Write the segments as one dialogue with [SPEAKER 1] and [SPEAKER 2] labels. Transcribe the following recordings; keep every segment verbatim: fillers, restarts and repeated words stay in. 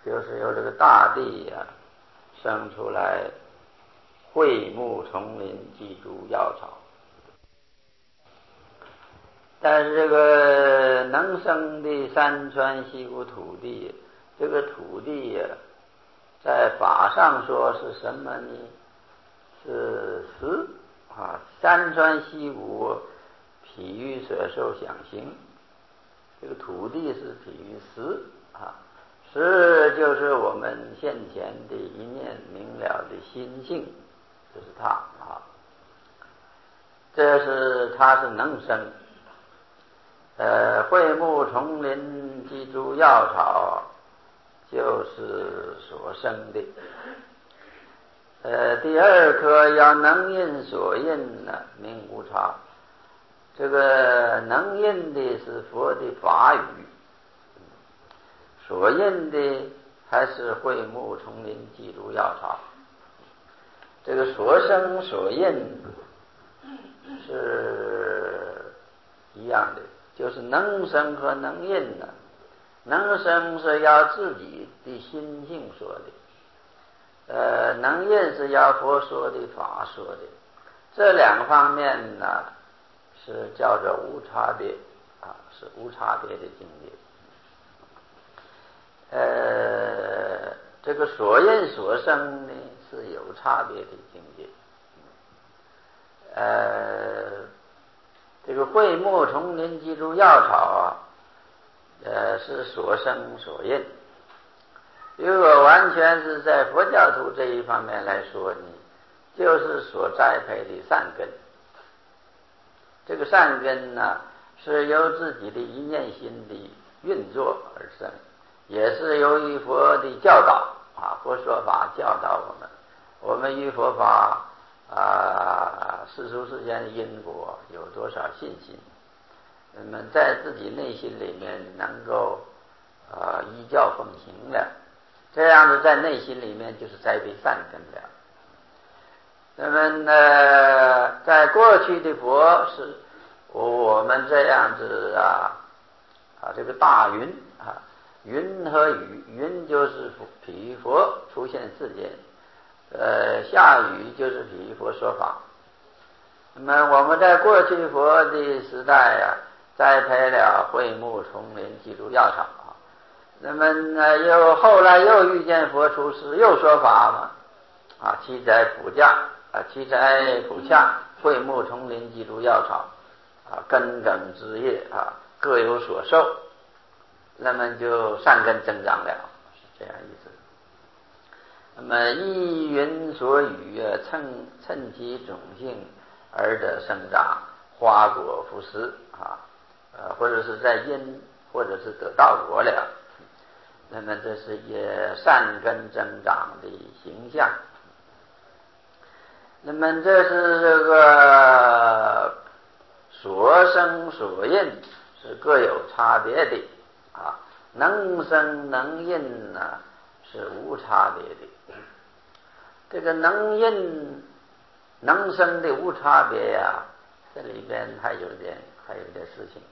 [SPEAKER 1] 就是由这个大地呀、啊、生出来桧木丛林寄株药草。但是这个能生的山川溪谷土地，这个土地呀、啊，在法上说是什么呢？是实啊，山川溪谷譬喻所受想行，这个土地是譬喻实啊，实就是我们现前的一念明了的心性，这是它啊，这是它是能生。呃，桧木丛林寄株药草就是所生的。呃，第二颗要能印所印呢，名无差。这个能印的是佛的法语，所印的还是桧木丛林寄株药草。这个所生所印是一样的，就是能生和能印呢。能生是要自己的心性说的，呃，能印是要佛说的法说的，这两方面呢是叫做无差别啊，是无差别的境界。呃，这个所印所生呢是有差别的境界。呃，这个桧木丛林寄株药草啊，呃，是所生所印。如果完全是在佛教徒这一方面来说呢，就是所栽培的善根。这个善根呢，是由自己的一念心的运作而生，也是由于佛的教导啊，佛说法教导我们，我们与佛法啊，世俗世间的因果有多少信心，那么在自己内心里面能够啊依教奉行了，这样子在内心里面就是栽培善根了。那么呢，在过去的佛是我们这样子啊啊这个大云啊，云和雨，云就是譬喻佛出现世间，呃下雨就是譬喻佛说法。那么我们在过去佛的时代啊，栽培了桧木丛林寄株药草啊，那么呢又后来又遇见佛出世又说法嘛啊，七载普驾啊，七载普洽，桧木丛林寄株药草啊，根梗枝叶啊各有所受，那么就善根增长了，是这样意思。那么依云所语啊，趁趁其种性而得生长，花果福实啊，呃，或者是在因，或者是得道果了。那么这是也善根增长的形象。那么这是这个所生所印是各有差别的啊，能生能印呢、啊、是无差别的。这个能印能生的无差别呀、啊，这里边还有点还有点事情。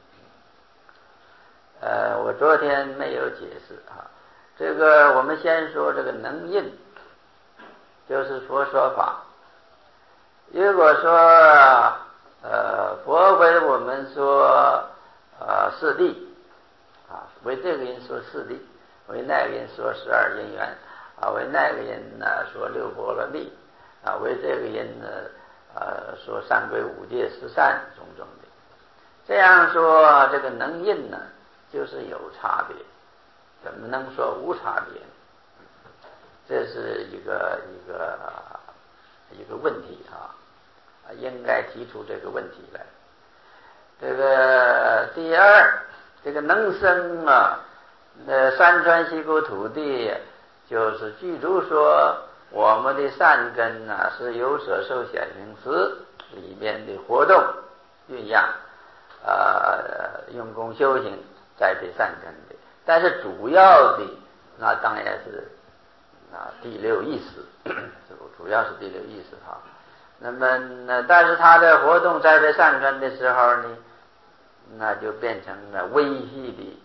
[SPEAKER 1] 呃，我昨天没有解释啊。这个我们先说这个能印，就是佛说法。如果说呃佛为我们说呃四谛啊，为这个人说四谛，为那个人说十二因缘啊，为那个人呢说六波罗蜜啊，为这个人呢呃说三归五戒十善种种的。这样说这个能印呢就是有差别，怎么能说无差别呢？这是一个一个一个问题啊，应该提出这个问题来。这个第二，这个能生啊，呃，山川溪谷土地，就是具足说我们的善根啊，是有所受显行识里面的活动酝养，呃，用功修行栽培善根的。但是主要的那当然是啊第六意识，主要是第六意识哈。那么呢，但是他的活动栽培善根的时候呢，那就变成了微细的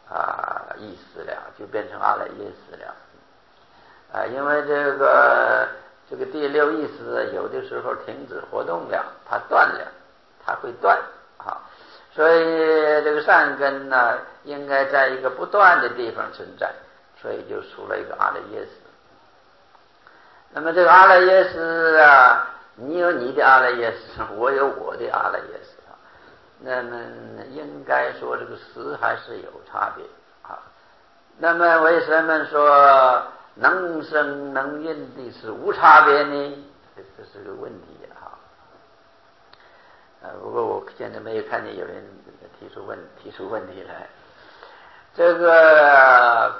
[SPEAKER 1] 啊意识了，就变成阿赖耶识了啊，因为这个这个第六意识有的时候停止活动了，它断了，它会断啊，所以这个善根呢，应该在一个不断的地方存在，所以就出了一个阿赖耶识。那么这个阿赖耶识啊，你有你的阿赖耶识，我有我的阿赖耶识啊，那么应该说这个识还是有差别啊。那么为什么说能生能印的是无差别呢？这是个问题啊。呃，不过我现在没有看见有人提出问提出问题来。这个，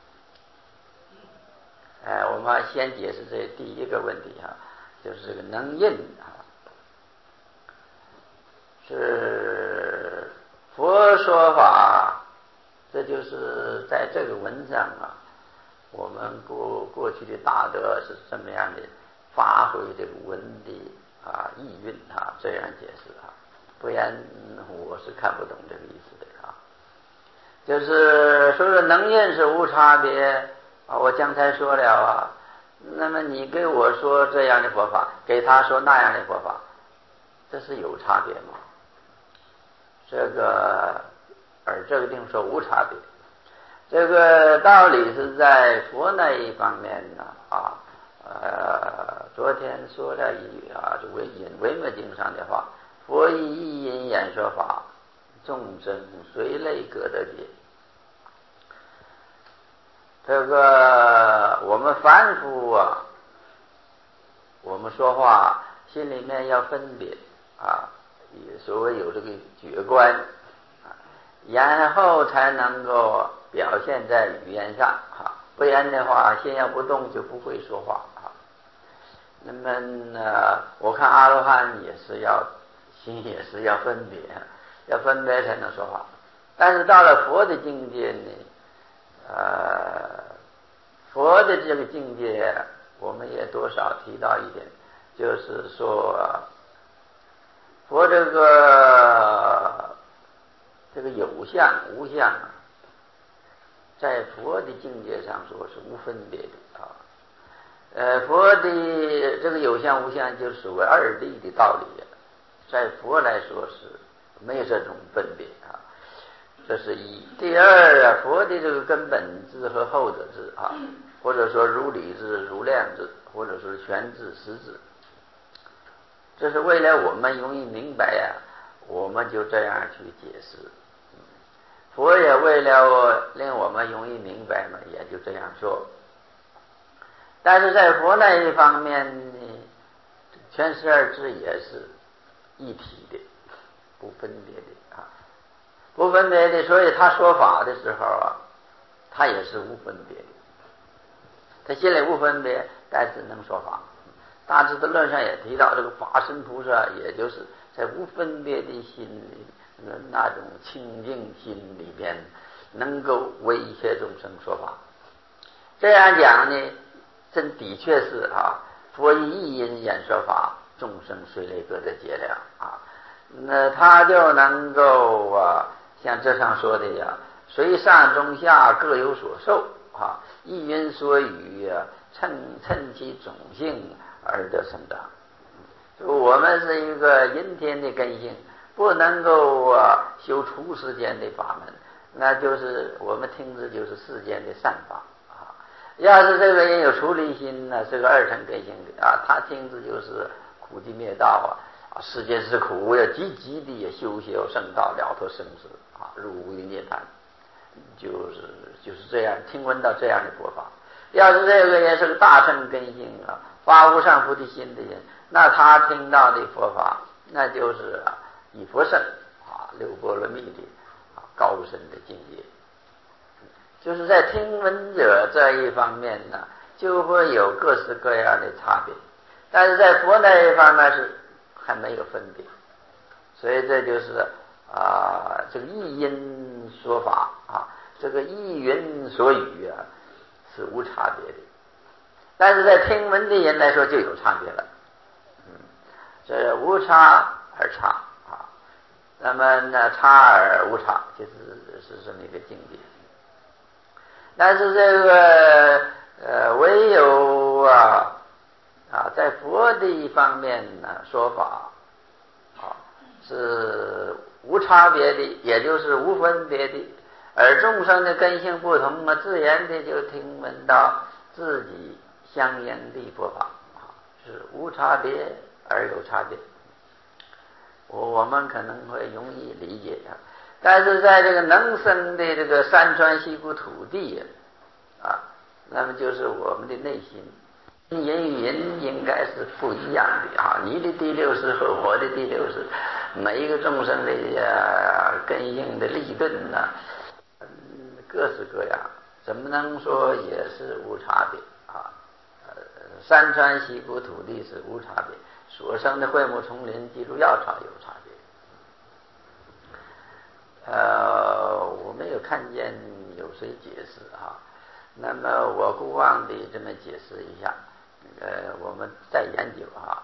[SPEAKER 1] 哎，我们先解释这第一个问题啊，就是这个能印啊，是佛说法，这就是在这个文上啊，我们过过去的大德是这么样的发挥这个文的啊意蕴啊，这样解释啊，不然、嗯、我是看不懂这个意思的啊。就是说是能印是无差别啊，我刚才说了啊，那么你给我说这样的佛法，给他说那样的佛法，这是有差别吗？这个而这个定说无差别，这个道理是在佛那一方面呢啊，呃，昨天说了一句啊，就唯引唯灭经上的话，佛以一因演说法，众生随类各得解。这个我们凡夫啊，我们说话心里面要分别啊，也所谓有这个觉观啊，然后才能够表现在语言上啊，不然的话心要不动就不会说话啊。那么呢，我看阿罗汉也是要心也是要分别，要分别才能说话。但是到了佛的境界呢，呃，佛的这个境界，我们也多少提到一点，就是说，佛这个这个有相无相，在佛的境界上说是无分别的啊。呃，佛的这个有相无相就属于二谛的道理，在佛来说是没有这种分别啊。这是一。第二啊，佛的这个根本智和后者智啊，或者说如理智、如量智，或者说全智、实智，这是为了我们容易明白呀、啊，我们就这样去解释。佛也为了令我们容易明白嘛，也就这样说。但是在佛那一方面呢，全十二智也是一体的，不分别的啊。不分别的，所以他说法的时候啊，他也是无分别的，他心里无分别，但是能说法。大智度论上也提到，这个法身菩萨也就是在无分别的心里，那种清净心里边，能够为一切众生说法。这样讲呢，真的确是啊，佛以一因演说法，众生随类各得解了啊，那他就能够啊，像这上说的呀，随上中下各有所受啊，一云所语啊，趁趁其种性而得生长。我们是一个阴天的根性，不能够啊修出世间的法门，那就是我们听着就是世间的善法啊。要是这个人有出离心呢，是个二乘根性的啊，他听着就是苦集灭道啊，世间是苦，要积极的也修修圣道，了脱生死啊，入无余涅槃，就是就是这样听闻到这样的佛法。要是这个人是个大乘根性啊，发无上菩提心的人，那他听到的佛法，那就是啊以佛圣啊六波罗蜜的啊高深的境界。就是在听闻者这一方面呢，就会有各式各样的差别，但是在佛那一方面是还没有分别，所以这就是啊这个意因说法啊，这个意云所语啊是无差别的，但是在听闻的人来说就有差别了，嗯，这无差而差啊，那么呢差而无差，就是是这么一个境界。 但是这个呃，唯有啊啊，在佛的一方面呢说法啊是无差别的，也就是无分别的，而众生的根性不同啊，自然的就听闻到自己相应的佛法啊，是无差别而有差别。我我们可能会容易理解啊，但是在这个能生的这个山川溪谷土地啊，那么就是我们的内心，人与人应该是不一样的啊。你的第六识和我的第六识，每一个众生的啊根性的利钝呢、啊，各式各样，怎么能说也是无差别啊？呃，山川溪谷土地是无差别。所生的桧木丛林记住药草有差别，呃，我没有看见有谁解释啊。那么我姑妄的这么解释一下，呃，我们再研究啊。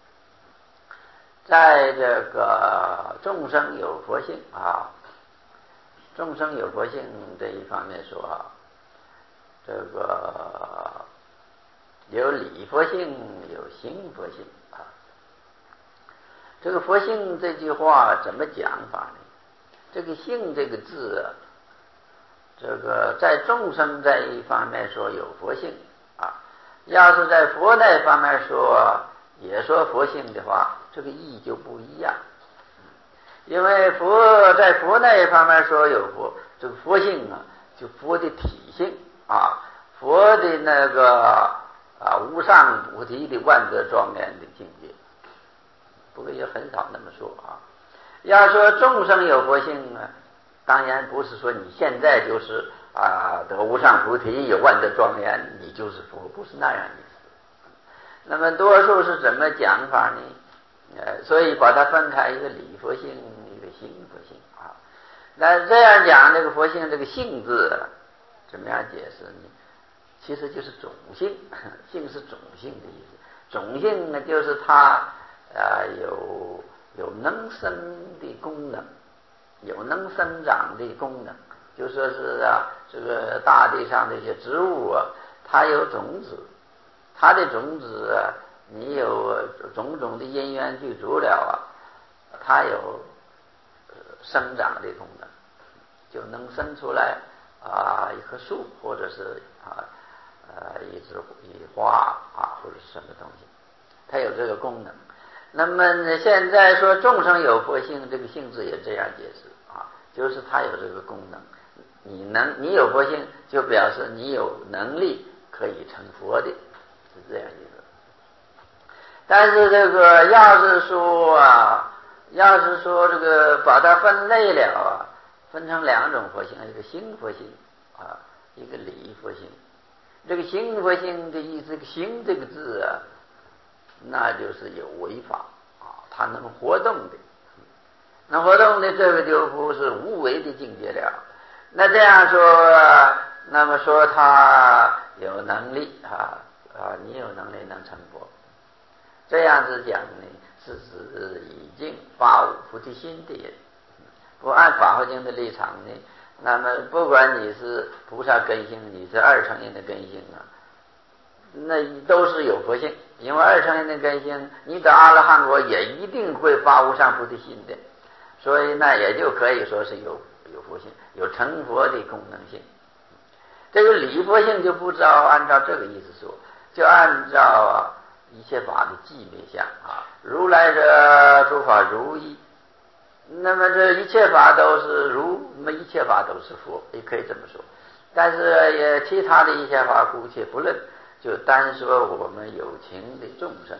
[SPEAKER 1] 在这个众生有佛性啊，众生有佛性这一方面说啊，这个有理佛性，有行佛性啊。这个佛性这句话怎么讲法呢？这个性这个字啊，这个在众生这一方面说有佛性啊，要是在佛那方面说也说佛性的话，这个意义就不一样。因为佛在佛那一方面说有佛，这个佛性啊，就佛的体性啊，佛的那个啊无上菩提的万德庄严的境界。不过也很少那么说啊。要说众生有佛性啊，当然不是说你现在就是啊得无上菩提有万德庄严，你就是佛，不是那样意思。那么多数是怎么讲法呢？呃，所以把它分开，一个理佛性，一个行佛性啊。那这样讲这个佛性这个性字怎么样解释呢？其实就是种性，性是种性的意思。种性呢，就是它啊有有能生的功能，有能生长的功能。就说是啊，这个大地上这些植物啊，它有种子，它的种子啊，你有种种的因缘具足了啊，它有生长的功能，就能生出来啊一棵树，或者是啊呃一枝一花啊，或者是什么东西，它有这个功能。那么现在说众生有佛性，这个性质也这样解释啊，就是它有这个功能。你能你有佛性，就表示你有能力可以成佛的，是这样意思。但是这个要是说啊，要是说这个把它分类了啊，分成两种佛性，一个行佛性啊，一个理佛性。这个行佛性的意思，这个行这个字啊，那就是有为法啊，它能活动的，能活动的这个就不是无为的境界了。那这样说，那么说他有能力啊啊，你有能力能成佛，这样子讲呢，是指已经发无菩提心的人。不按法华经的立场呢，那么不管你是菩萨根性，你是二乘人的根性啊，那都是有佛性。因为二乘人的根性，你得阿罗汉果也一定会发无上菩提心的，所以那也就可以说是有有佛性，有成佛的功能性。这个理佛性就不知道按照这个意思说，就按照啊一切法的寂灭相啊，如来者诸法如意，那么这一切法都是如，那么一切法都是佛，也可以这么说。但是也其他的一切法姑且不论，就单说我们有情的众生，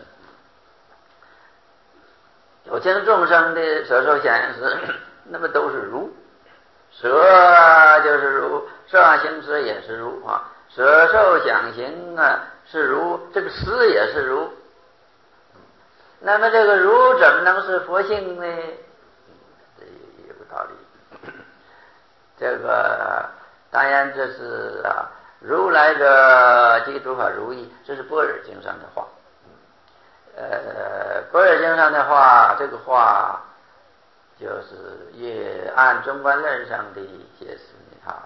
[SPEAKER 1] 有情众生的舍受想行识，那么都是如。舍就是如，摄想行识也是如啊，舍受想行啊是如，这个识也是如。那么这个如怎么能是佛性呢？这有个道理。这个当然这是啊，如来的这个诸法如意，这是般若经上的话。呃，般若经上的话，这个话就是也按中观论上的解释啊，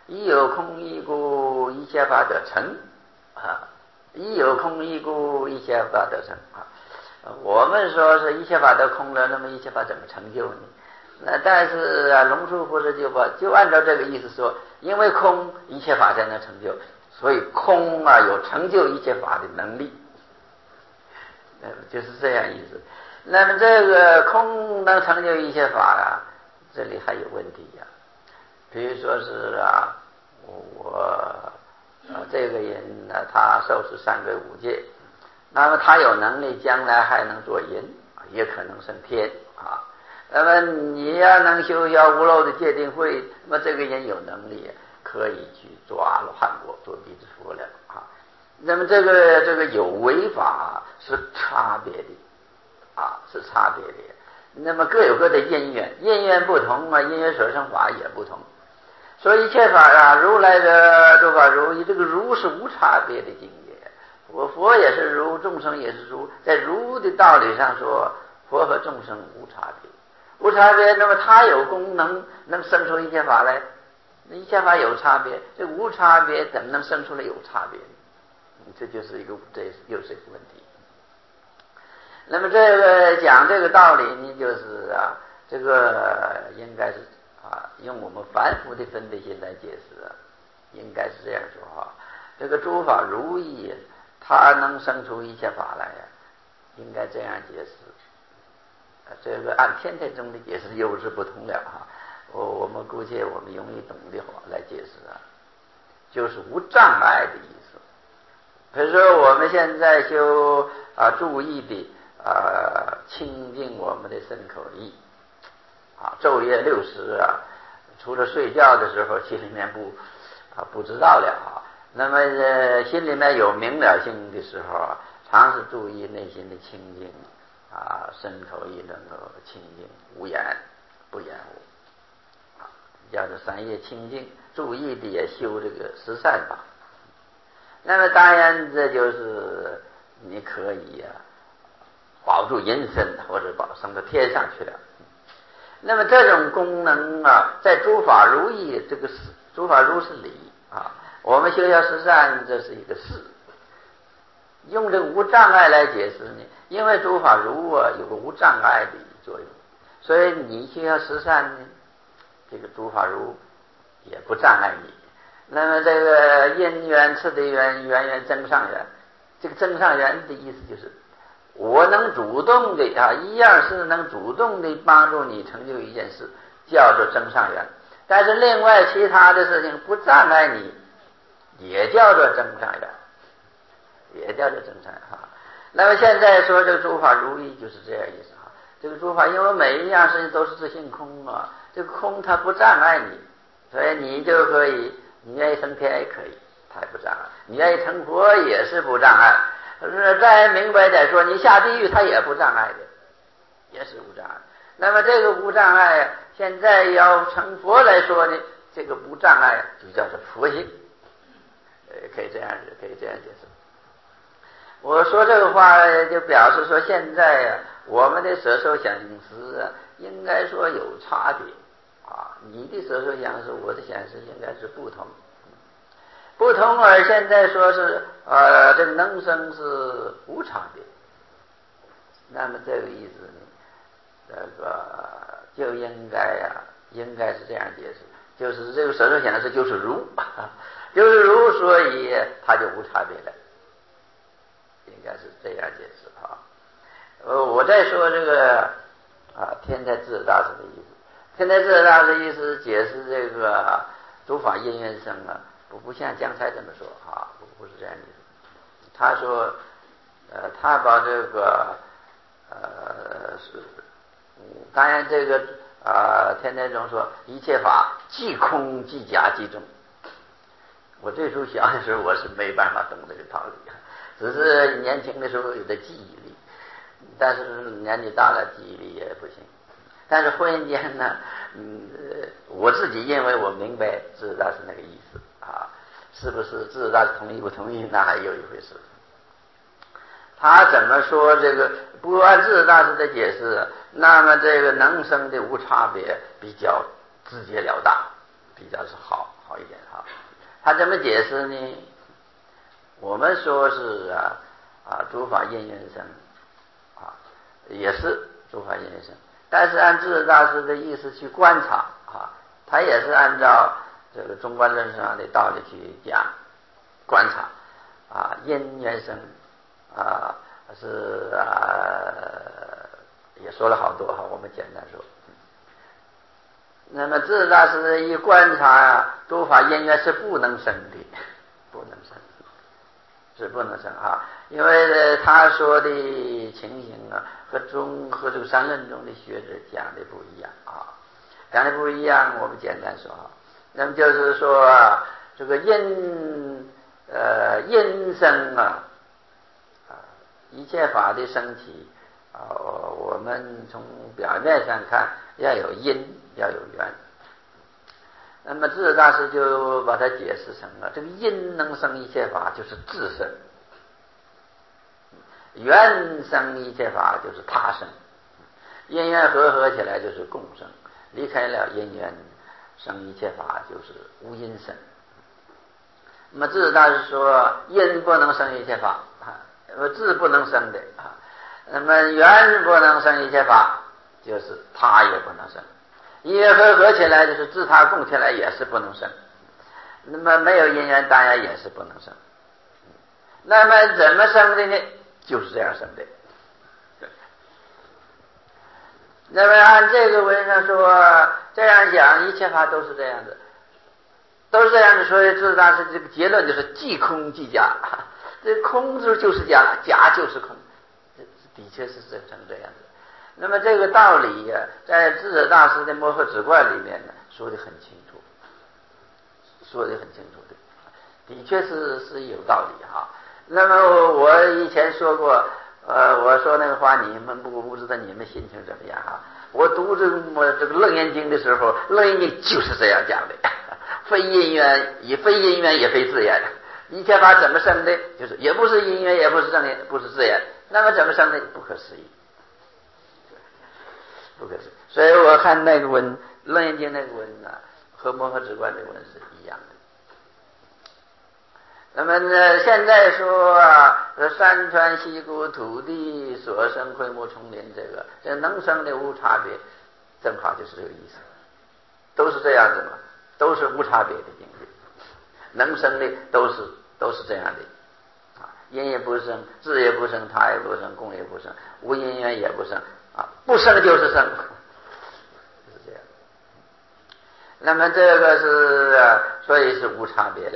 [SPEAKER 1] 一有空义故，一切法得成啊。一有空义故，一切法得成啊。我们说是一切法都空了，那么一切法怎么成就呢？那但是啊，龙树不是就把就按照这个意思说，因为空一切法才能成就，所以空啊有成就一切法的能力，那就是这样意思。那么这个空能成就一切法啊，这里还有问题呀、啊。比如说是啊，我啊这个人呢、啊，他受持三归五戒，那么他有能力将来还能做人，也可能升天啊。那么你要能修消无漏的戒定慧，那么这个人有能力可以去做阿罗汉果，做弟子佛了啊。那么这个这个有为法是差别的啊，是差别的。那么各有各的因缘，因缘不同啊，因缘所生法也不同。所以一切法啊，如来的诸法如一，这个如是无差别的境界。我佛也是如，众生也是如，在如的道理上说，佛和众生无差别。无差别，那么它有功能，能生出一切法来。一切法有差别，这无差别怎么能生出来有差别呢？这就是一个，这又是一个问题。那么这个讲这个道理呢，就是啊，这个应该是啊，用我们凡夫的分别心来解释啊，应该是这样说啊。这个诸法如意，它能生出一切法来呀、啊，应该这样解释。这个按天台宗的解释又是不同了哈，我我们姑且我们容易懂的话来解释啊，就是无障碍的意思。比如说我们现在修啊注意的啊清净我们的身口意啊，昼夜六时啊，除了睡觉的时候心里面不啊不知道了啊，那么、呃、心里面有明了性的时候啊，常是注意内心的清净。啊，身口意能够清净无言不言无，啊，叫做三业清净。注意的也修这个十善法。那么当然，这就是你可以啊保住人身，或者保升到天上去了。那么这种功能啊，在诸法如意，这个是诸法如是理啊。我们修下十善，这是一个事。用这个无障碍来解释呢，因为诸法如啊有个无障碍的作用，所以你修要十善呢，这个诸法如也不障碍你。那么这个因缘次第缘缘缘增上缘，这个增上缘的意思就是我能主动的啊，一样是能主动的帮助你成就一件事，叫做增上缘。但是另外其他的事情不障碍你，也叫做增上缘。也叫做增上哈。那么现在说这个诸法如意就是这样意思哈。这个诸法因为每一样事情都是自性空啊，这个空它不障碍你，所以你就可以，你愿意升天也可以，它也不障碍；你愿意成佛也是不障碍。再明白点说，你下地狱它也不障碍的，也是无障碍。那么这个无障碍，现在要成佛来说呢，这个不障碍就叫做佛性，呃，可以这样可以这样解释。我说这个话就表示说，现在啊，我们的舍受想识啊，应该说有差别啊。你的舍受想识，我的想识应该是不同，不同而现在说是呃，这个能生是无差别。那么这个意思呢，这个就应该呀、啊，应该是这样解释，就是这个舍受想识就是如，就是如，所以它就无差别了。应该是这样解释啊。呃，我再说这个啊，天台智大师的意思。天台智大师的意思解释这个诸法因缘生啊，不不像江才这么说啊，不不是这样意思。他说，呃，他把这个呃是，当然这个啊、呃，天台中说一切法即空即假即中。我最初小的时候，我是没办法懂这个道理。只是年轻的时候有的记忆力，但是年纪大了记忆力也不行。但是忽然间呢，嗯，我自己认为我明白智大是那个意思啊，是不是智大同意不同意那还有一回事。他怎么说这个不按智大师的解释，那么这个能生的无差别比较直截了当，比较是好啊。 好一点哈。他怎么解释呢？我们说是啊啊诸法因缘生啊，也是诸法因缘生，但是按智者大师的意思去观察啊，他也是按照这个中观论上的道理去讲观察啊，因缘生啊是啊也说了好多哈，我们简单说。那么智者大师一观察啊，诸法因缘是不能生的，不能生，是不能生啊，因为他说的情形啊，和中和这个三论中的学者讲的不一样啊，讲的不一样，我们简单说啊，那么就是说啊，这个因呃因生啊，啊一切法的升起啊，我们从表面上看要有因。要有缘，那么智者大师就把它解释成了这个因能生一切法就是自生，缘生一切法就是他生，因缘合合起来就是共生，离开了因缘生一切法就是无因生。那么智者大师说因不能生一切法，智不能生的啊，那么缘不能生一切法，就是他也不能生。因缘合合起来就是自他共起来也是不能生，那么没有因缘当然也是不能生。那么怎么生的呢？就是这样生的。那么按这个文上说，这样讲一切法都是这样的，都是这样的，所以智者大师这个结论就是即空即假，这空就是假，假就是空，这的确是真成这样的。那么这个道理呀、啊，在智者大师的《摩诃止观》里面呢，说得很清楚，说得很清楚的，的确是是有道理哈。那么我以前说过，呃，我说那个话，你们不不知道你们心情怎么样哈？我读这个这个《楞严经》的时候，《楞严经》就是这样讲的，非因缘，也非因缘，也非自缘。一切法怎么生的？就是也不是因缘，也不是正缘，不是自缘。那么怎么生的？不可思议。不可思议，所以我看那个文《楞严经》那个文呢、啊，和《摩诃止观》的文是一样的。那么呢，现在说啊，山川溪谷土地所生桧木丛林，这个这能生的无差别，正好就是这个意思，都是这样子嘛，都是无差别的境界，能生的都是都是这样的啊，因也不生，智也不生，他也不生，共也不生，无因缘也不生。啊，不生就是生，是这样。那么这个是、啊，所以是无差别的。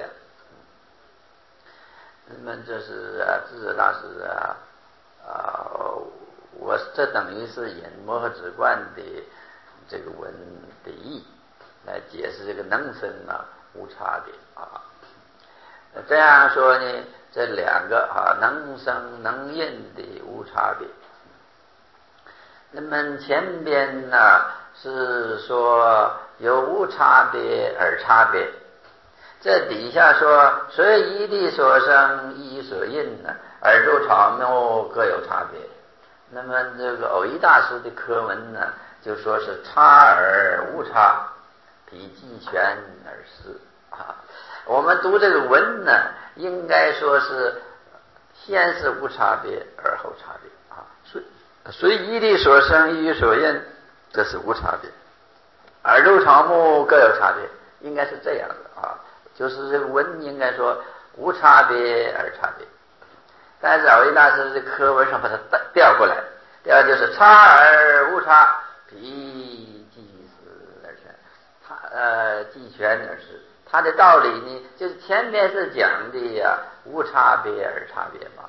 [SPEAKER 1] 那么这是啊，智者大师啊，啊，我这等于是引《摩诃止观》的这个文的义来解释这个能生啊无差别啊。这样说呢，这两个啊能生能印的无差别。那么前边呢是说有无差别而差别，这底下说随一地所生一所印呢，耳入草木各有差别。那么这个偶一大师的课文呢，就说是差而无差，比俱全而失啊。我们读这个文呢，应该说是先是无差别而后差别啊，所以随一地所生一所印，这是无差别。耳入草木各有差别，应该是这样的啊，就是这个文应该说无差别而差别。但是偶一大师的课文上把它调过来，调就是差而无差，比俱死而全，他呃俱全而失。他的道理呢，就是前面是讲的呀，无差别而差别嘛。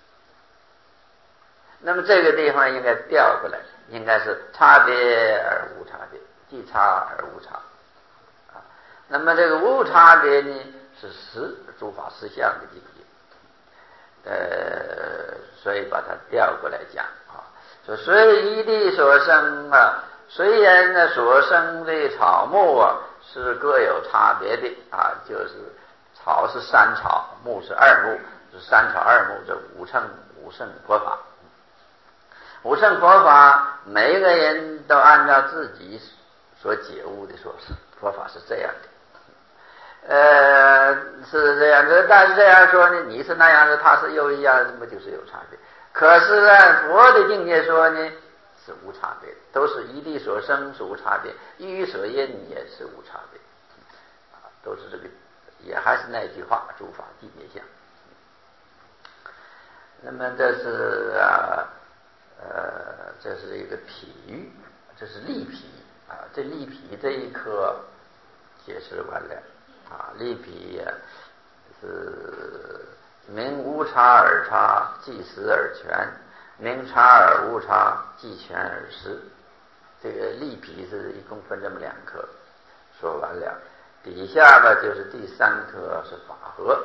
[SPEAKER 1] 那么这个地方应该调过来，应该是差别而无差别，即差而无差啊。那么这个无差别呢，是实诸法实相的境界，呃，所以把它调过来讲啊。说随一地所生啊，虽然呢所生的草木啊是各有差别的啊，就是草是三草，木是二木，是三草二木，这五乘五乘佛法。五乘佛法，每一个人都按照自己所解悟的说，佛法是这样呃，是这样子，但是这样说呢，你是那样子，他是又一样，那么就是有差别。可是按佛的境界说呢，是无差别，都是一地所生是无差别，一语所应也是无差别，啊，都是这个，也还是那句话，诸法寂灭相。那么这是啊，呃，这是一个譬喻，这是例譬啊，这例譬这一课解释完了啊，例譬是明无差而差，即实而全；明差而无差，即全而实。这个例譬是一共分这么两课，说完了。底下呢就是第三课是法和。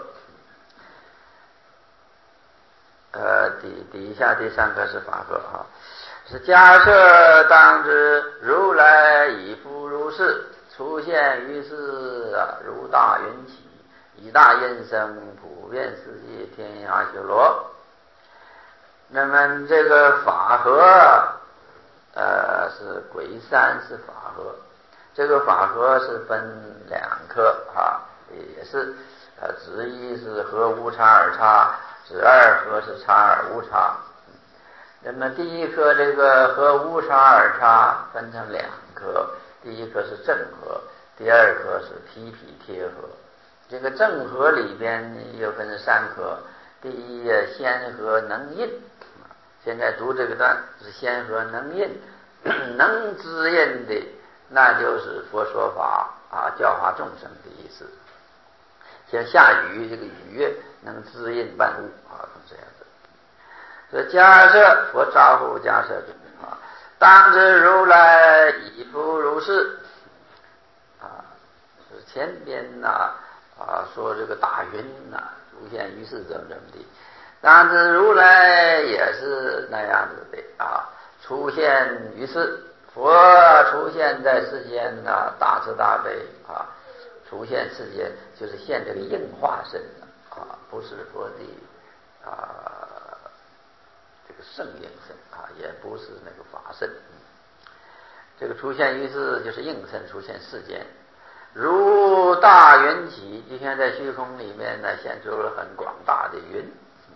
[SPEAKER 1] 呃，底底下第三课是法和啊，是假设当知如来以复如是出现于世啊，如大云起，以大音声普遍世界天涯修罗。那么这个法和呃是癸三是法和，这个法和是分两科啊，也是呃子一是和无差而差，子二和是差而无差。那么第一科这个和无差而差分成两科，第一科是正和，第二科是批匹贴和。这个正和里边又分三科，第一先和能印，现在读这个段是先和能印，能滋印的那就是佛说法啊，教化众生的意思。像下雨，这个雨能滋印万物啊，这样子。所以假设佛招呼假设啊，当知如来以复如是啊，是前边呐 啊, 啊说这个大云呐、啊、出现于世怎么怎么的，当知如来也是那样子的啊，出现于世，佛出现在世间呐、啊，大慈大悲啊，出现世间就是现这个应化身啊，不是佛的啊。这个圣应身啊，也不是那个法身。这个出现于世就是应身出现世间，如大云起，就像在虚空里面呢现出了很广大的云。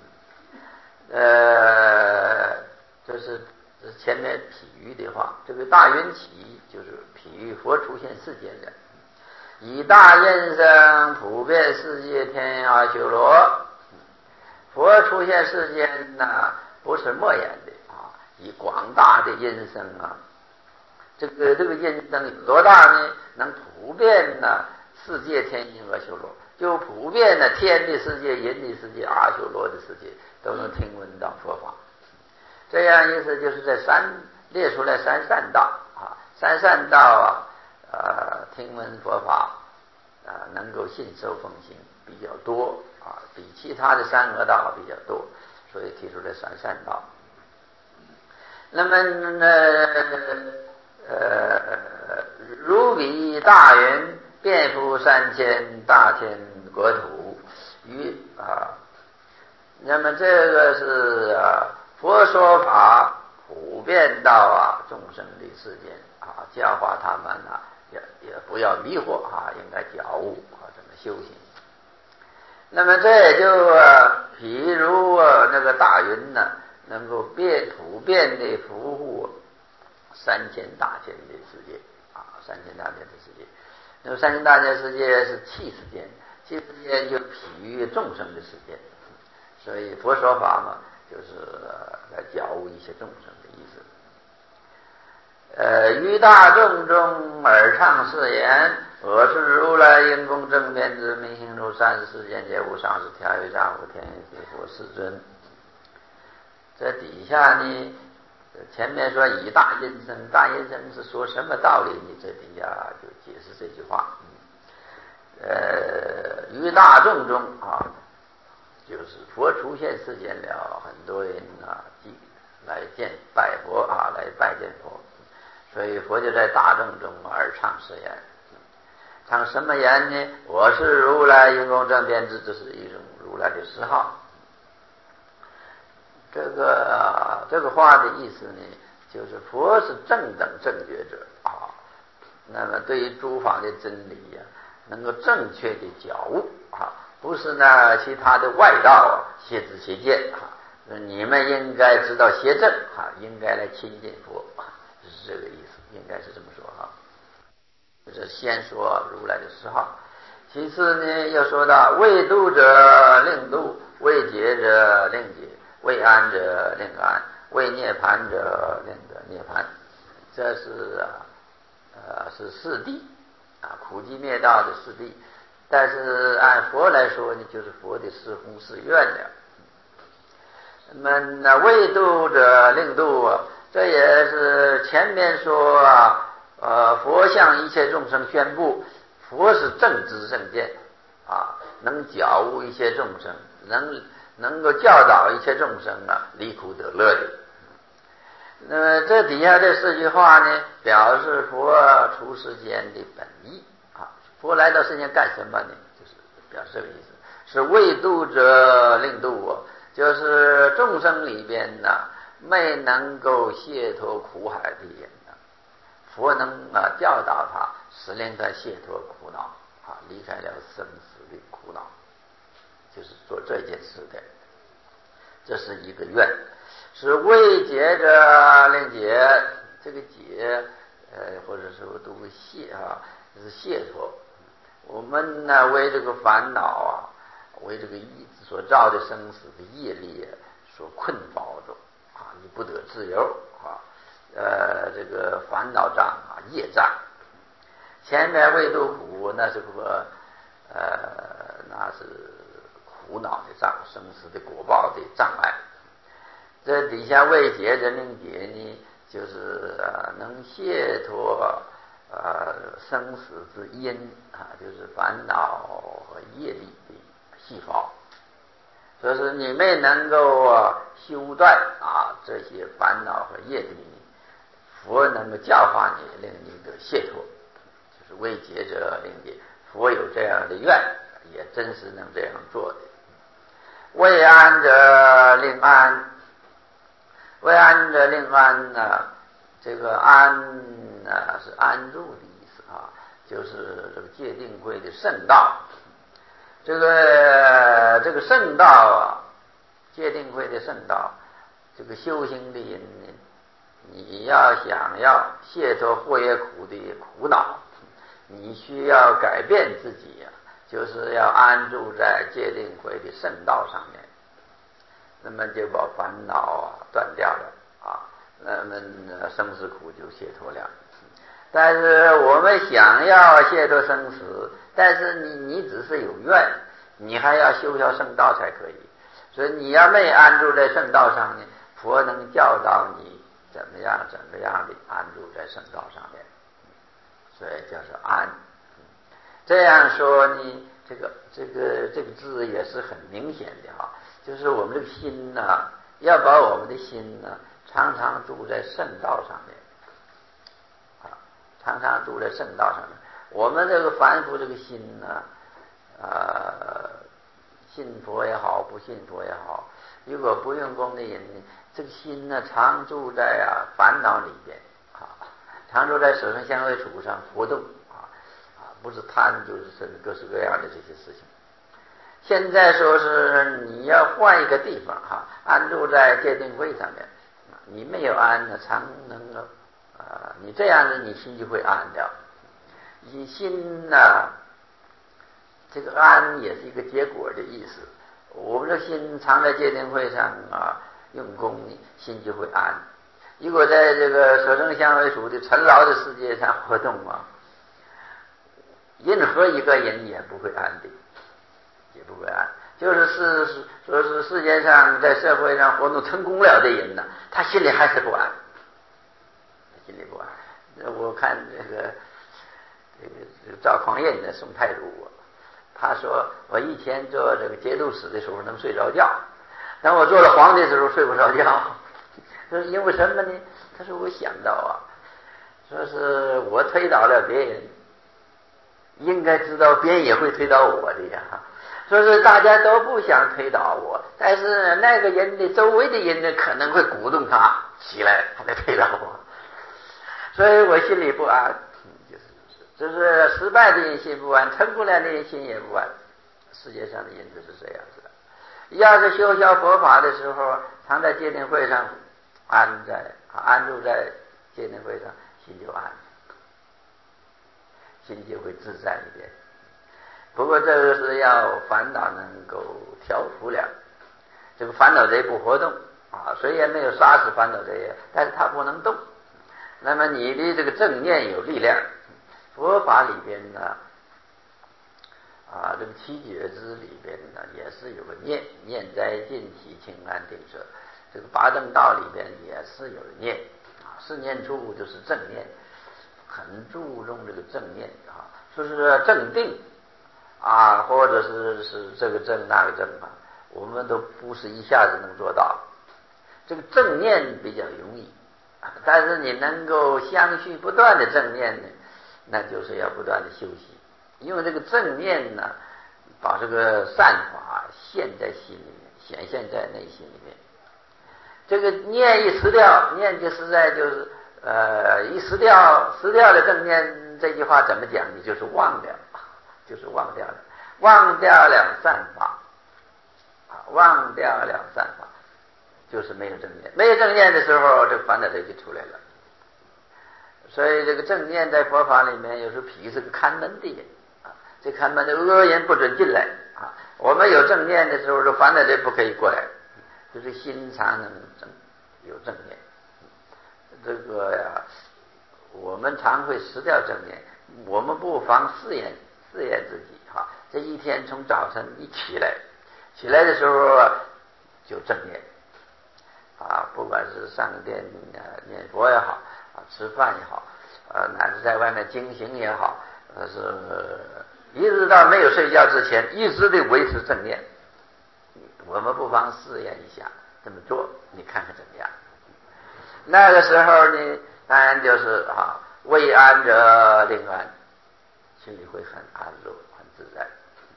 [SPEAKER 1] 呃，这是这是前面譬喻的话，这个大云起就是譬喻佛出现世间的，以大音声普遍世界天涯修罗。佛出现世间呢，不是默言的啊，以广大的音声啊，这个这个音声有多大呢？能普遍呢世界天音和修罗，就普遍的天的世界、人的世界、阿修罗的世界都能听闻到佛法。这样意思就是在三列出来三善道啊，三善道啊，呃，听闻佛法啊，能够信受奉行比较多啊，比其他的三恶道比较多，所以提出了三善道。那么呢，呃，如彼大云遍覆三千大千国土，于啊，那么这个是啊，佛说法普遍到啊众生的世间啊，教化他们啊，也也不要迷惑啊，应该觉悟啊，怎么修行。那么这也就啊，譬如啊那个大云呢，能够遍普遍的服务三千大千的世界啊，三千大千的世界。那么三千大千世界是气世间，气世间就譬喻众生的世界，所以佛说法嘛，就是来觉悟一些众生的意思。呃，于大众中耳唱是言：我是如来因功正遍知明行如三十世间皆无上士调御丈夫天地佛世尊。这底下呢，前面说以大音声，大音声是说什么道理呢？这底下就解释这句话。呃，于大众中啊，就是佛出现世间了，很多人啊来见拜佛啊，来拜见佛，所以佛就在大众中而唱是言。唱什么言呢？我是如来因功正遍知，这是一种如来的诗号。这个、啊、这个话的意思呢，就是佛是正等正觉者啊。那么对于诸法的真理呀、 能够正确的觉悟啊，不是呢其他的外道啊邪知邪见啊。你们应该知道邪正啊，应该来亲近佛啊，是这个意思，应该是这么说哈。就是先说如来的十号，其次呢又说到未度者令度，未解者令解，未安者令安，未涅盘者令得涅盘。这是啊呃是四谛啊，苦集灭道的四谛。但是按佛来说呢，就是佛的四弘誓愿了。那么呢，未度者令度，这也是前面说啊，呃，佛向一切众生宣布，佛是正知正见啊，能觉悟一切众生，能能够教导一切众生啊，离苦得乐的。那么这底下这四句话呢，表示佛出世间的本意啊。佛来到世间干什么呢？就是表示这个意思，是未度者令度啊。就是众生里边呢，没能够解脱苦海的人呢，佛能啊教导他，使令他解脱苦恼啊，离开了生死的苦恼，就是做这件事的。这是一个愿，是未解者令解，这个解呃或者说读解啊，是解脱。我们呢为这个烦恼啊，为这个意志所造的生死的业力所困包着啊，你不得自由啊，呃，这个烦恼障啊，业障。前面未度苦，那是个呃，那是苦恼的障，生死的果报的障碍。这底下未解者令解呢，就是呃能解脱呃生死之因啊，就是烦恼和业力的细胞。所以说你没能够啊修断啊这些烦恼和业力，佛能够教化你，令你得解脱，就是未解者令解。佛有这样的愿，也真是能这样做的。未安者令安，未安者令安呢，这个安呢是安住的意思啊，就是这个戒定慧的圣道。这个这个圣道啊，戒定慧的圣道，这个修行的人呢，你要想要解脱祸业苦的苦恼，你需要改变自己呀、啊，就是要安住在戒定慧的圣道上面，那么就把烦恼啊断掉了啊，那么生死苦就解脱了。但是我们想要解脱生死，但是你你只是有愿，你还要修销圣道才可以。所以你要没安住在圣道上呢，佛能教导你怎么样怎么样的安住在圣道上面，所以叫做安。这样说呢，这个这个这个字也是很明显的哈，就是我们这个心呢、啊，要把我们的心呢、啊，常常住在圣道上面。常常住在圣道上面，我们这个凡夫这个心呢，呃，信佛也好，不信佛也好，如果不用功的人呢，这个心呢，常住在啊烦恼里边啊，常住在舍身香味触上活动啊啊，不是贪就是生各式各样的这些事情。现在说是你要换一个地方哈、啊，安住在戒定慧上面，你没有安呢，常能够。啊，你这样子，你心就会安掉。你心呢、啊，这个安也是一个结果的意思。我们的心常在戒定慧上啊用功，心就会安。如果在这个舍身香味触的尘劳的世界上活动啊，任何一个人也不会安的，也不会安。就是是说是世界上在社会上活动成功了的人呢，他心里还是不安。心里不安。我看这个这个这个赵匡胤的宋太祖，他说我以前做这个节度使的时候能睡着觉，当我做了皇帝的时候睡不着觉。说因为什么呢？他说我想到啊，说是我推倒了别人，应该知道别人也会推倒我的呀。说是大家都不想推倒我，但是那个人的周围的人呢，可能会鼓动他起来，他来推倒我。所以我心里不安，就是就是失败的人心不安，成功了的人心也不安。世界上的因子是这样子的。要是修学佛法的时候，常在戒定慧上安在安住在戒定慧上，心就安，心就会自在一点。不过这个是要烦恼能够调伏了，这个烦恼贼不活动啊，虽然没有杀死烦恼贼，但是它不能动。那么你的这个正念有力量，佛法里边呢，啊，这个七觉支里边呢也是有个念，念在尽体清安定舍。这个八正道里边也是有念啊，四念处就是正念，很注重这个正念啊，说是正定啊，或者是是这个正那个正啊，我们都不是一下子能做到。这个正念比较容易，但是你能够相续不断的正念呢，那就是要不断的修习。因为这个正念呢，把这个善法现在心里面，显现在内心里面。这个念一失掉，念就实在就是呃一失掉，失掉了正念，这句话怎么讲？你就是忘掉，就是忘掉了，忘掉了善法啊，忘掉了善法，就是没有正念。没有正念的时候，这个烦恼就出来了。所以这个正念在佛法里面有时候比喻是个看门的人啊，这看门的恶人不准进来啊。我们有正念的时候，这烦恼就不可以过来。就是心常能正有正念，这个呀，我们常会失掉正念。我们不妨试验试验自己哈，这一天从早晨一起来，起来的时候就正念啊，不管是上殿念佛也好啊，吃饭也好，呃，乃至在外面经行也好，呃，是一直到没有睡觉之前，一直得维持正念。我们不妨试验一下这么做，你看看怎么样。那个时候呢，当然就是啊，未安者令安，心里会很安乐很自在。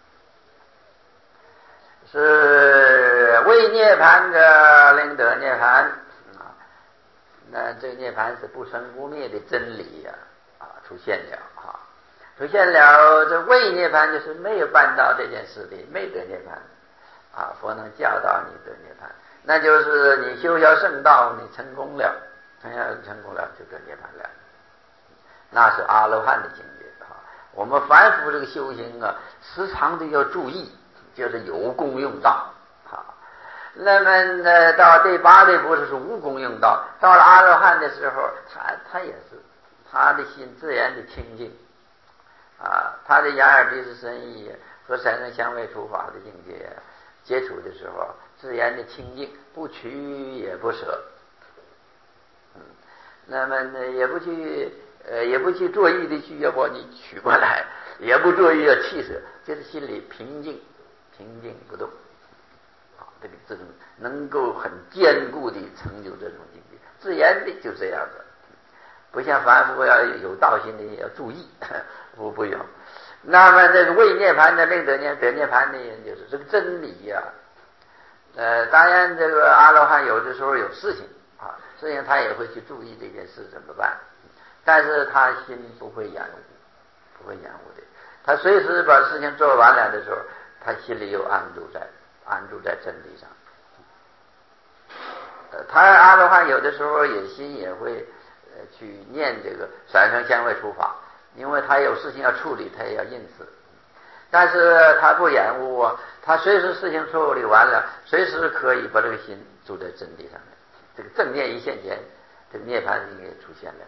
[SPEAKER 1] 是未涅槃者令得涅槃啊，那这个涅槃是不生不灭的真理呀 啊, 啊出现了啊，出现了。这未涅槃就是没有办到这件事的，没得涅槃。啊，佛能教导你得涅槃，那就是你修学圣道，你成功了，成成功了就得涅槃了，那是阿罗汉的境界啊。我们凡夫这个修行啊，时常的要注意，就是有功用道啊。那么呢，到第八地不是无功用道，到了阿罗汉的时候，他他也是他的心自然的清净啊，他的眼耳鼻舌身意和三生相味触法的境界接触的时候，自然的清净，不取也不舍，嗯，那么呢，也不去呃，也不去作意的去要把你取过来，也不作意要弃舍，就是心里平静，平静不动，啊，这个这种能够很坚固的成就这种境界，自然的就这样子，不像凡夫要有道心的要注意，不不用。那么这个未涅槃的令得涅得涅槃的人，就是这个真理呀、啊。呃，当然这个阿罗汉有的时候有事情啊，事情他也会去注意这件事怎么办，但是他心不会延误，不会延误的。他随时把事情做完了的时候，他心里又安住在安住在真理上。呃，他阿罗汉有的时候也心也会呃去念这个三生相会触法。因为他有事情要处理，他也要应付，但是他不延误啊，他随时事情处理完了，随时可以把这个心住在真理上面。这个正念一现前，这个涅槃应该出现了。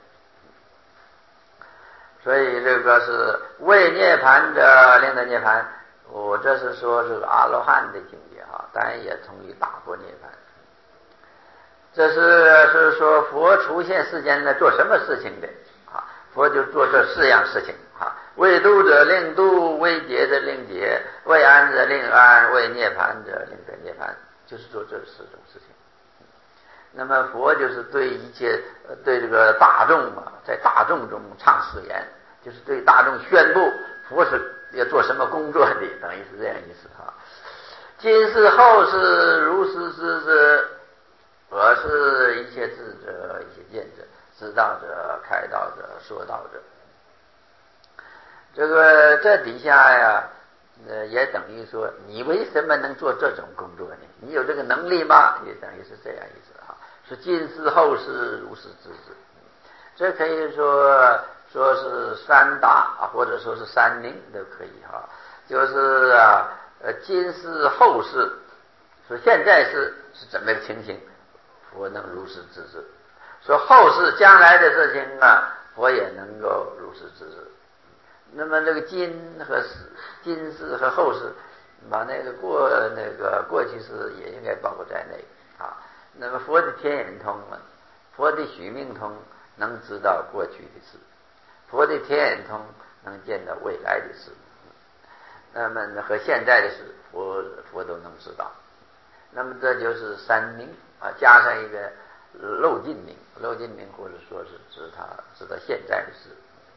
[SPEAKER 1] 所以这个是未涅槃者令得涅槃，我这是说这个阿罗汉的境界啊，当然也同意大波涅槃。这是是说佛出现世间来做什么事情的？佛就做这四样事情啊，为度者令度，为劫者令劫，为安者令安，为涅槃者令得涅槃，就是做这四种事情。那么佛就是对一切对这个大众啊，在大众中唱誓言，就是对大众宣布佛是要做什么工作的，等于是这样意思啊。今世后世如是知之，我是一切智者，一切见者，知道者、开道者、说道者。 这个这底下呀，呃，也等于说你为什么能做这种工作呢？你有这个能力吗？也等于是这样意思啊。是今世后世如是知之，这可以说说是三大啊，或者说是三明都可以哈、啊。就是啊，呃，今世后世，说现在是是怎么个情形，佛能如是知之；说后世将来的事情啊，佛也能够如是知之。那么这个今和世，今世和后世，把那个过那个过去世也应该包括在内啊。那么佛的天眼通啊，佛的许命通能知道过去的事，佛的天眼通能见到未来的事。那么和现在的事，佛佛都能知道。那么这就是三明啊，加上一个漏尽明，漏尽明或者说是指他知道现在的事。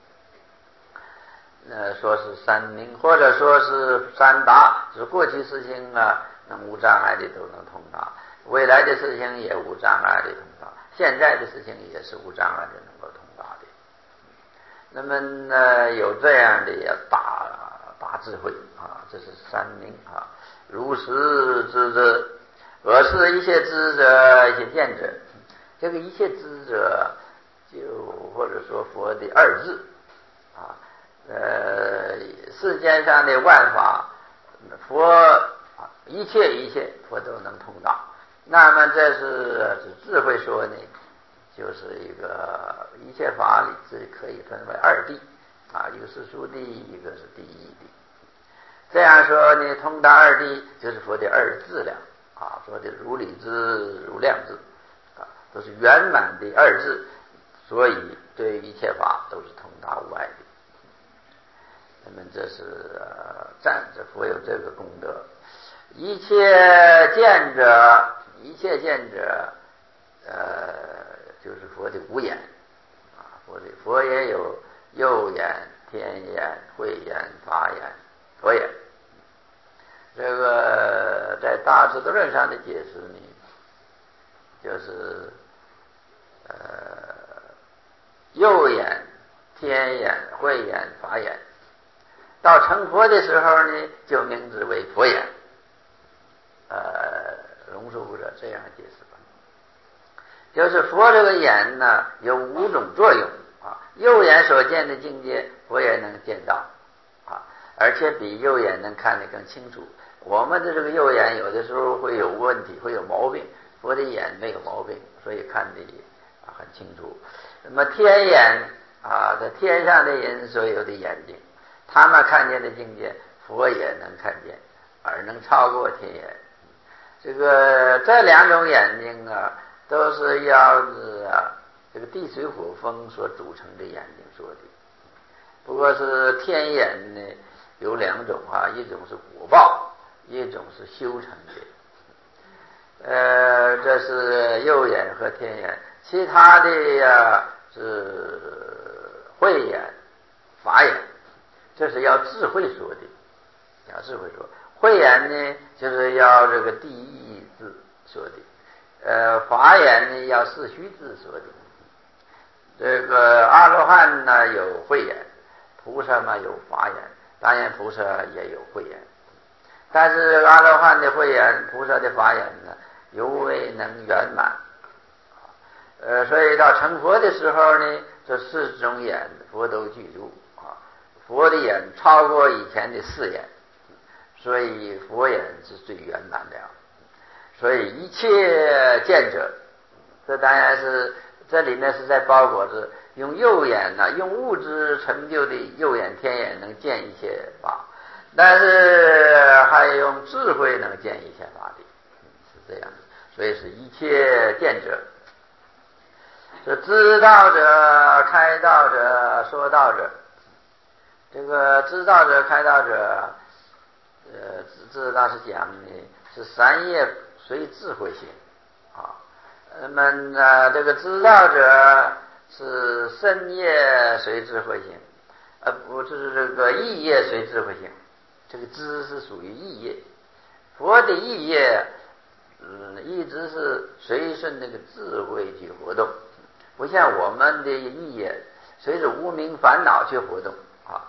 [SPEAKER 1] 呃，说是三明，或者说是三达，就是过去事情啊，能无障碍的都能通达，未来的事情也无障碍的通达，现在的事情也是无障碍的能够通达的。那么呢，有这样的大大智慧啊，这是三明啊，如实知之。而是一切知者，一切见者，这个一切知者，就或者说佛的二字啊。呃，世间上的万法，佛一切一切佛都能通达。那么这是指智慧说呢，就是一个一切法里只可以分为二谛啊，一个是殊谛，一个是第一谛。这样说呢，通达二谛就是佛的二质量啊，佛的如理智、如量智啊，都是圆满的二智，所以对一切法都是通达无碍的。那么这是呃赞着佛有这个功德。一切见者，一切见者，呃，就是佛的无眼啊，佛的佛也有右眼、天眼、慧眼、法眼、佛眼。这个在大智度论上的解释呢，就是呃右眼、天眼、慧眼、法眼。到成佛的时候呢，就名之为佛眼。呃，龙树部者这样解释吧，就是佛这个眼呢，有五种作用啊。右眼所见的境界，佛也能见到啊，而且比右眼能看得更清楚。我们的这个右眼有的时候会有问题，会有毛病，佛的眼没有毛病，所以看得啊很清楚。那么天眼啊，在天上的人所有的眼睛，他们看见的境界，佛也能看见，而能超过天眼。这个这两种眼睛啊，都是要是啊这个地水火风所组成的眼睛说的。不过是天眼呢有两种啊，一种是果报，一种是修成的。呃，这是右眼和天眼，其他的呀是慧眼、法眼。这是要智慧说的，要智慧说。慧眼呢，就是要这个第一字说的；呃，法眼呢，要四虚字说的。这个阿罗汉呢有慧眼，菩萨嘛有法眼，当然菩萨也有慧眼。但是阿罗汉的慧眼、菩萨的法眼呢，尤为能圆满。呃，所以到成佛的时候呢，这四种眼佛都具足。佛的眼超过以前的四眼，所以佛眼是最圆满的。所以一切见者，这当然是这里面是在包裹着用右眼呢、啊，用物质成就的右眼、天眼能见一切法，但是还用智慧能见一切法的，是这样的。所以是一切见者，是知道者、开道者、说道者。这个知道者、开道者，呃，知道是讲的是三业随智慧行啊。那么呢，这个知道者是身业随智慧行，呃，不是这个意业随智慧行。这个知是属于意业，佛的意业，嗯，一直是随顺那个智慧去活动，不像我们的意业随着无明烦恼去活动。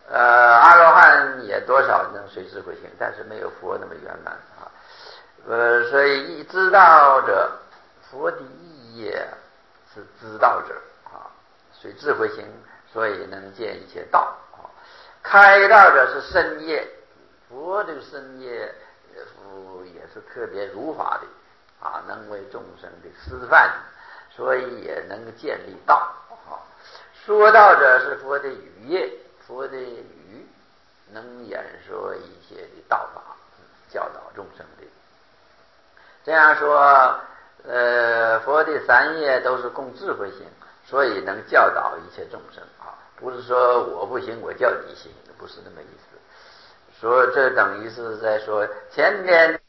[SPEAKER 1] 呃，阿罗汉也多少能随智慧行，但是没有佛那么圆满啊。呃，所以知道者，佛的意业是知道者啊，随智慧行，所以能见一切道啊。开道者是身业，佛的身业呃也是特别如法的啊，能为众生的示范，所以也能建立道啊。说道者是佛的语业，佛的语能演说一些的道法，教导众生的。这样说，呃，佛的三业都是供智慧行，所以能教导一切众生啊，不是说我不行，我叫你行，不是那么意思。说这等于是在说前天。